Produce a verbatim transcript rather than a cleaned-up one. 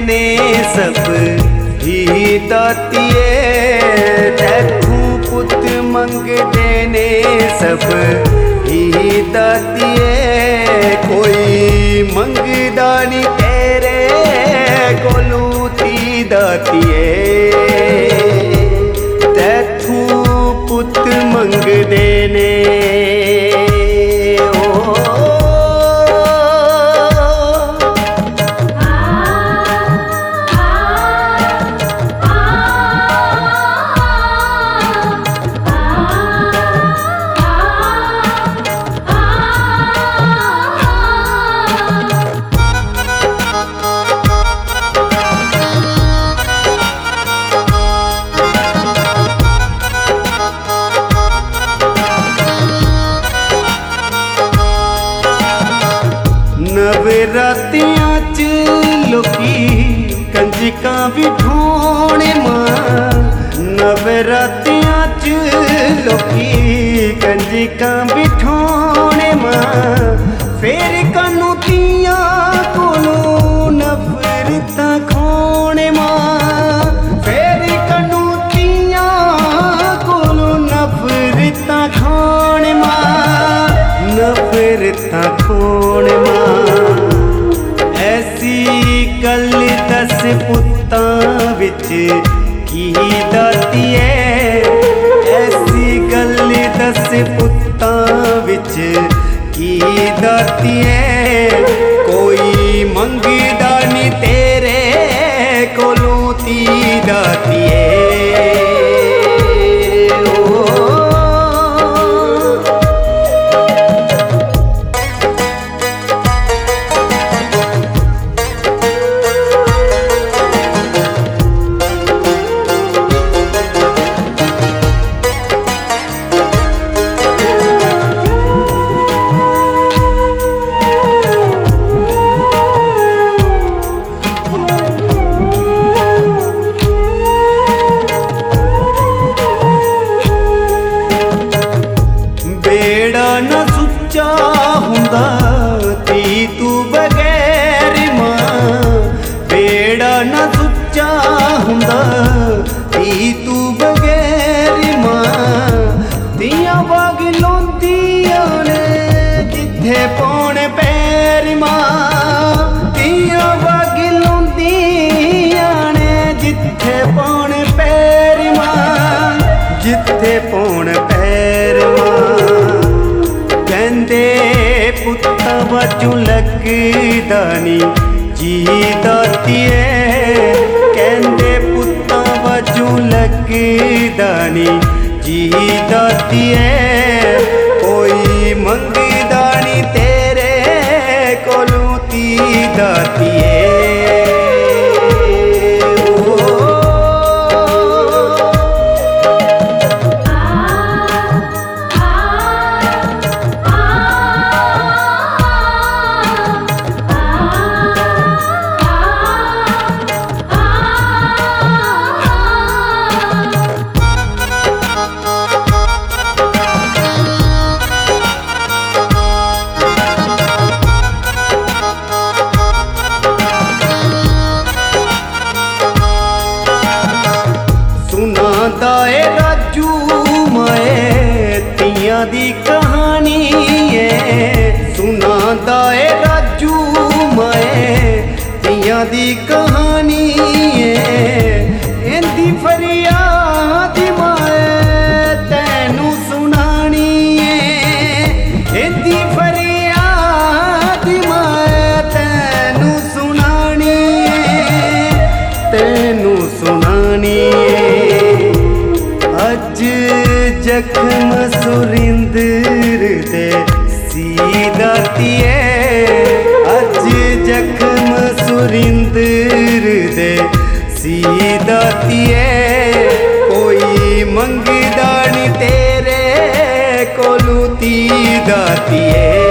ने सब ही दातिए, तैथू पुत मंगदे ने सब ही दातिए। कोई मंगदा नी तेरे कोलू ती दातिए, तैथू पुत मंगदे ने। नवरातियां च लोकी कंजकां भी ढोने मां, नवरातियां च लोकी कंजकां भी ढोने मां। फेर कानू तियां कोलू नफरतां खोने मां, फेर कानू तियां कोलू नफरतां खोने मां, नफरतां खोने मां। ऐसी गल दस पुत्तां विच की दातिए, ऐसी गल दस पुत्तां विच की दातिए। कोई मंगदा नी तेरे कोलों ती दातिए। बेड़ा न सुच्चा हुंदा ती तू बगैर मां, बेड़ा न सुच्चा हुंदा ती तू बगैर मां। तियां बाग लोंदियां ने जिथे पौने पैर मां, तियां बाग लोंदियां ने जिथे पौने पैर मां, जिथे पौने पैर मां। कहंदे पुत्तां बाजू लगदा नी जी दातिए, कहंदे पुत्तां बाजू लगदा नी जी दातिए। कोई मंगदा नी तेरे कोलू ती दातिए। सुनादा ए राजू माए तियां दी कहानी है, सुनादा ए राजू माए तियां दी कहानी है। इंदी फरियाद माए तैनू सुनानी है, इंदी फरियाद माए तैनू सुनानी है, तैनू सुनानी है। अज जख्म सुरिंदर दे सी दातिए, अज जख्म सुरिंदर दे सी दातिए। कोई मंगदा नी तेरे कोलू ती दातिए।